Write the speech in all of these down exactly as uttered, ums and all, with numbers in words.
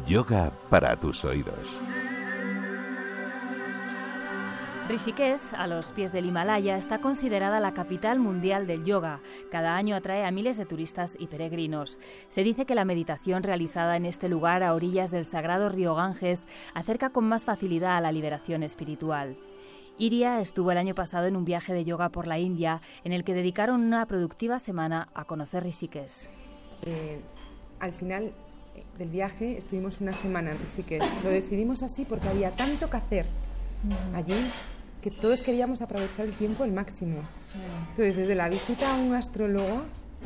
Yoga para tus oídos. Rishikesh, a los pies del Himalaya, está considerada la capital mundial del yoga. Cada año atrae a miles de turistas y peregrinos. Se dice que la meditación realizada en este lugar, a orillas del sagrado río Ganges, acerca con más facilidad a la liberación espiritual. Iria estuvo el año pasado en un viaje de yoga por la India, en el que dedicaron una productiva semana a conocer Rishikesh. Eh, al final del viaje estuvimos una semana en Rishikesh. Lo decidimos así porque había tanto que hacer allí que todos queríamos aprovechar el tiempo al máximo. Entonces, desde la visita a un astrólogo,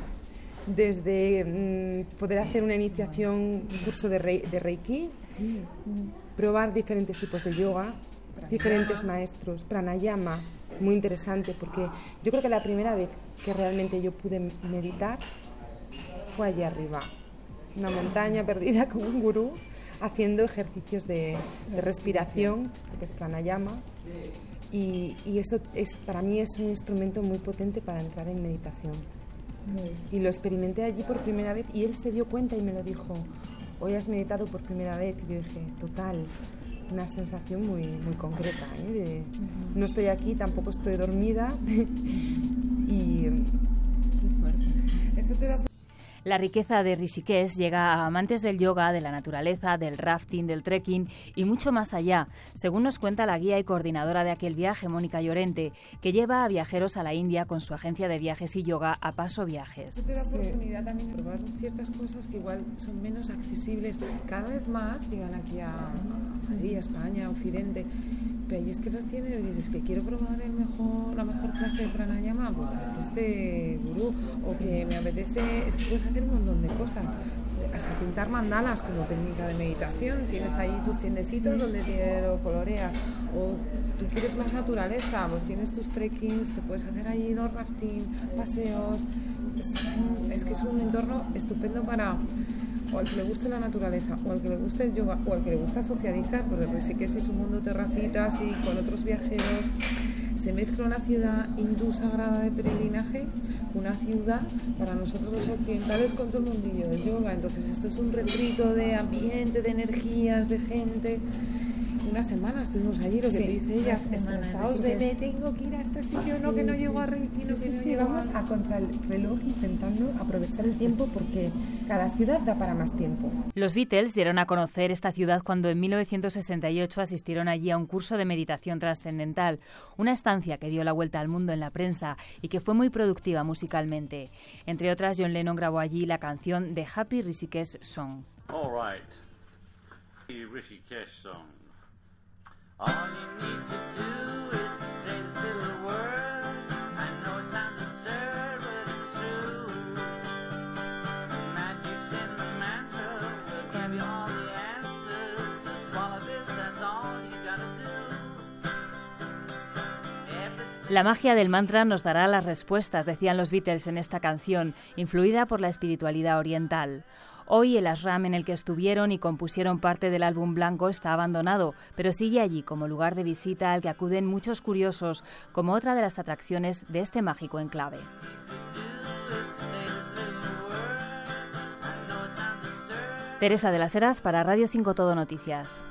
desde mmm, poder hacer una iniciación, un curso de, rei, de Reiki, sí. probar diferentes tipos de yoga, diferentes maestros, pranayama, muy interesante, porque yo creo que la primera vez que realmente yo pude meditar fue allá arriba, una montaña perdida con un gurú, haciendo ejercicios de, de respiración, que es pranayama, y, y eso es, para mí es un instrumento muy potente para entrar en meditación. Y lo experimenté allí por primera vez y él se dio cuenta y me lo dijo: hoy has meditado por primera vez. Y yo dije, total, una sensación muy, muy concreta, ¿eh? De, uh-huh. No estoy aquí, tampoco estoy dormida. y Qué fuerte. Eso te da... La riqueza de Rishikesh llega a amantes del yoga, de la naturaleza, del rafting, del trekking y mucho más allá, según nos cuenta la guía y coordinadora de aquel viaje, Mónica Llorente, que lleva a viajeros a la India con su agencia de viajes y yoga A Paso Viajes. Esto te da oportunidad también de probar ciertas cosas que igual son menos accesibles. Cada vez más llegan aquí a Madrid, a España, a Occidente, pero ahí es que los tienes y dices que quiero probar el mejor, la mejor clase de pranayama, pues este gurú, o que me apetece, es que puedes hacer un montón de cosas, hasta pintar mandalas como técnica de meditación. Tienes ahí tus tiendecitos donde te lo coloreas, o tú quieres más naturaleza, pues tienes tus trekkings, te puedes hacer ahí los rafting, paseos. Es que es un entorno estupendo para o al que le guste la naturaleza, o al que le guste el yoga, o al que le gusta socializar, porque Rishikesh es un mundo terracitas y con otros viajeros. Se mezcla una ciudad hindú sagrada de peregrinaje, una ciudad para nosotros los occidentales con todo el mundillo del yoga. Entonces esto es un refrito de ambiente, de energías, de gente. Una semana estuvimos allí, lo que sí, te dice ella, estresados de me tengo que ir a este sitio, no que no llego a Reiki, no que sí, no sí, llego vamos a contra el reloj intentando aprovechar el tiempo porque cada ciudad da para más tiempo. Los Beatles dieron a conocer esta ciudad cuando en mil novecientos sesenta y ocho asistieron allí a un curso de meditación trascendental, una estancia que dio la vuelta al mundo en la prensa y que fue muy productiva musicalmente. Entre otras, John Lennon grabó allí la canción The Happy Rishikesh Song. All right. The Rishikesh Song. All you need to do is to say this little word. I know it sounds absurd, but it's true. The magic's in the mantra, will give you all the answers. So swallow this, that's all you gotta do. Everything... La magia del mantra nos dará las respuestas, decían los Beatles en esta canción, influida por la espiritualidad oriental. Hoy el ashram en el que estuvieron y compusieron parte del álbum blanco está abandonado, pero sigue allí como lugar de visita al que acuden muchos curiosos, como otra de las atracciones de este mágico enclave. Teresa de las Heras para Radio cinco Todo Noticias.